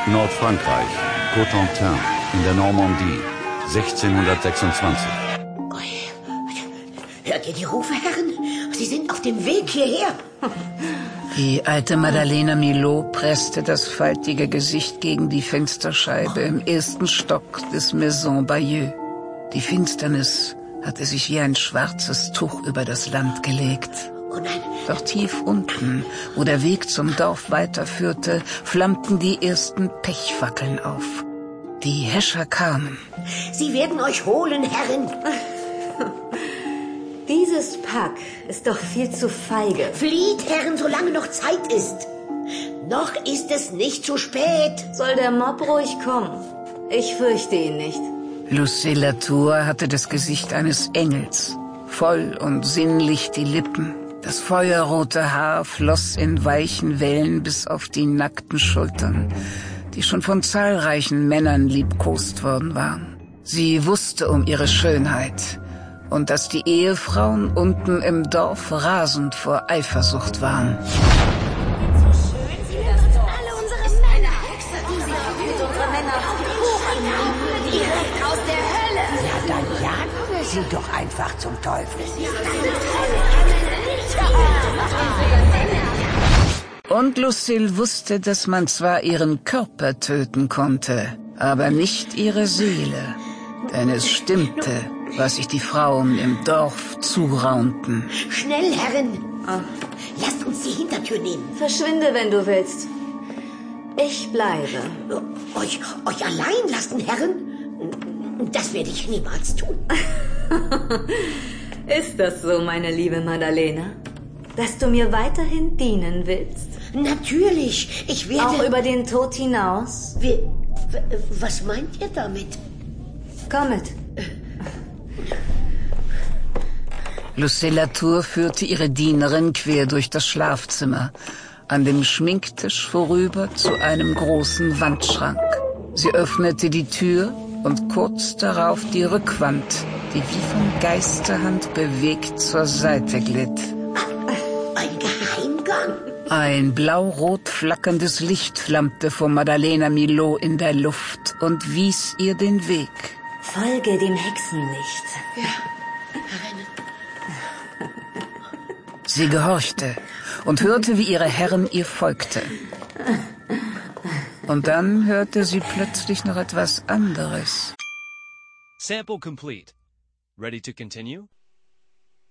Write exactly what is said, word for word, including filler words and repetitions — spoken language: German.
Nordfrankreich, Cotentin, in der Normandie, sechzehnhundertsechsundzwanzig. Hört ihr die Rufe, Herren? Sie sind auf dem Weg hierher. Die alte Madalena Milhaud presste das faltige Gesicht gegen die Fensterscheibe im ersten Stock des Maison Bayeux. Die Finsternis hatte sich wie ein schwarzes Tuch über das Land gelegt. Oh nein. Doch tief unten, wo der Weg zum Dorf weiterführte, flammten die ersten Pechfackeln auf. Die Häscher kamen. Sie werden euch holen, Herren. Dieses Pack ist doch viel zu feige. Flieht, Herren, solange noch Zeit ist. Noch ist es nicht zu spät. Soll der Mob ruhig kommen? Ich fürchte ihn nicht. Lucé Latour hatte das Gesicht eines Engels, voll und sinnlich die Lippen. Das feuerrote Haar floss in weichen Wellen bis auf die nackten Schultern, die schon von zahlreichen Männern liebkost worden waren. Sie wusste um ihre Schönheit und dass die Ehefrauen unten im Dorf rasend vor Eifersucht waren. Sie doch einfach zum Teufel. Und Lucille wusste, dass man zwar ihren Körper töten konnte, aber nicht ihre Seele. Denn es stimmte, was sich die Frauen im Dorf zuraunten. Schnell, Herren! Oh. Lasst uns die Hintertür nehmen. Verschwinde, wenn du willst. Ich bleibe. Euch, euch allein lassen, Herren? Das werde ich niemals tun. Ist das so, meine liebe Madalena? Dass du mir weiterhin dienen willst? Natürlich, ich werde... Auch über den Tod hinaus? Wie, was meint ihr damit? Komm mit. Lucé Latour führte ihre Dienerin quer durch das Schlafzimmer, an dem Schminktisch vorüber zu einem großen Wandschrank. Sie öffnete die Tür und kurz darauf die Rückwand, die wie von Geisterhand bewegt zur Seite glitt. Ein Geheimgang? Ein blau-rot flackerndes Licht flammte vor Madalena Milhaud in der Luft und wies ihr den Weg. Folge dem Hexenlicht. Ja, Sie gehorchte und hörte, wie ihre Herren ihr folgte. Und dann hörte sie plötzlich noch etwas anderes. Sample complete. Ready to continue?